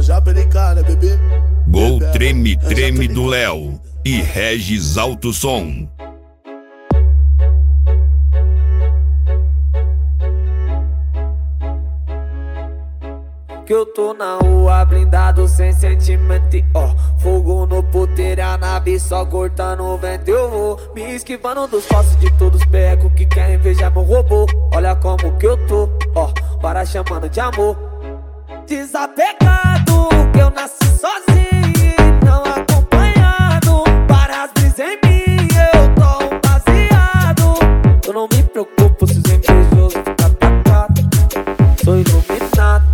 já pericara, bebê. Gol Treme Treme do Léo e Regis Alto Som. Que eu tô na rua blindado sem sentimento, ó. Fogo no puteiro, a nave só cortando o vento. Eu vou me esquivando dos passos de todos os becos que querem ver já meu robô. Olha como que eu tô, ó, para chamando de amor. Desapegado, que eu nasci sozinho e não acompanhado. Várias brisas em mim, eu tô um baseado. Eu não me preocupo se os invejosos ficam tacados. Sou iluminado.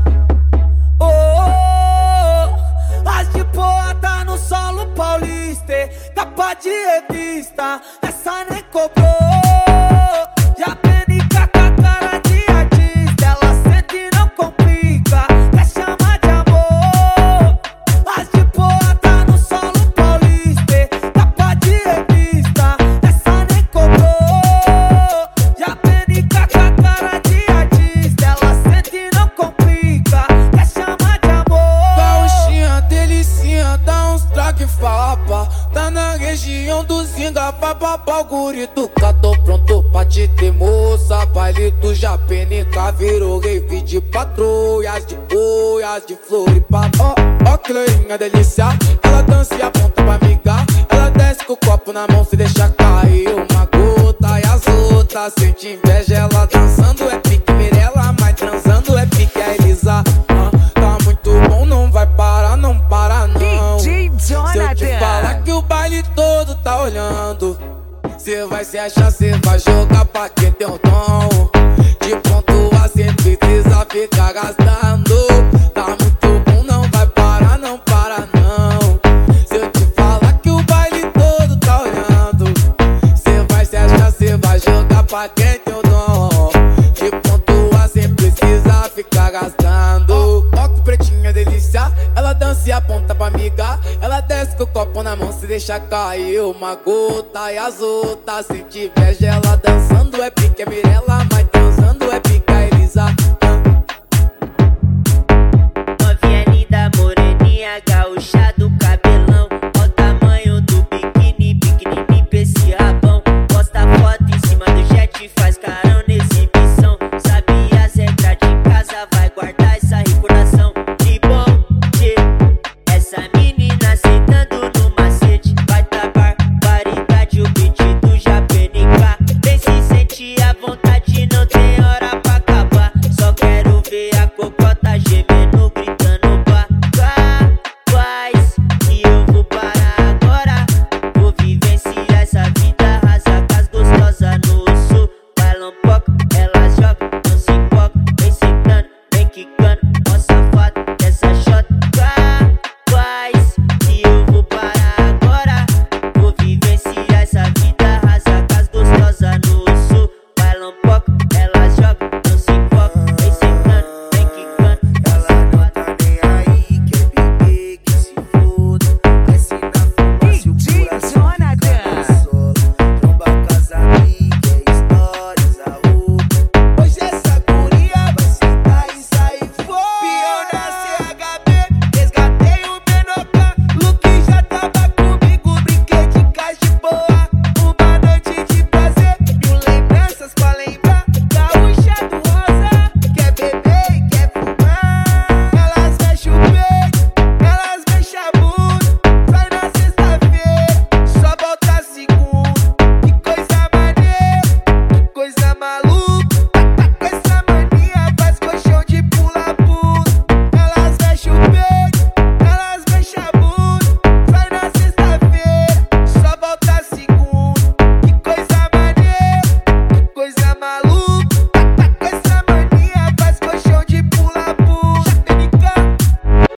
Capa de revista, essa nem cobrou. Já penica com a cara de artista. Ela sente e não complica, quer chamar de amor. As de boa tá no solo paulista. Capa de revista, essa nem cobrou. Já penica com a cara de artista. Ela sente e não complica, quer chamar de amor. Gauchinha, delicinha, dá uns traque fapa. Tá na região do Zinga, papapá, o gurito. Tô pronto pra te ter, moça. Baile do Japenica virou rave de patrulhas, de boias, de Floripa. Ó, Cleinha, delícia. Ela dança e aponta pra amigar. Ela desce com o copo na mão, se deixa cair uma gota. E as outras sente inveja, ela dançando é pique Mirella, mas transando é pique a Elisa. Tá muito bom, não vai parar, não para não. DJ Jonathan. Se eu te falar que o baile todo tá olhando, cê vai se achar, cê vai jogar pra quem tem um tom. De pontua cê precisa ficar gastando. Tá muito bom, não vai parar, não para não. Se eu te falar que o baile todo tá olhando, cê vai se achar, cê vai jogar pra quem tem um dom. De pontua cê precisa ficar gastando. Ó que pretinha delícia, ela dança e aponta pra amiga. Ela desce com o copo na mão, se deixa cair uma gota. E as outras sente inveja, ela dançando é pique, é Mirella, mas transando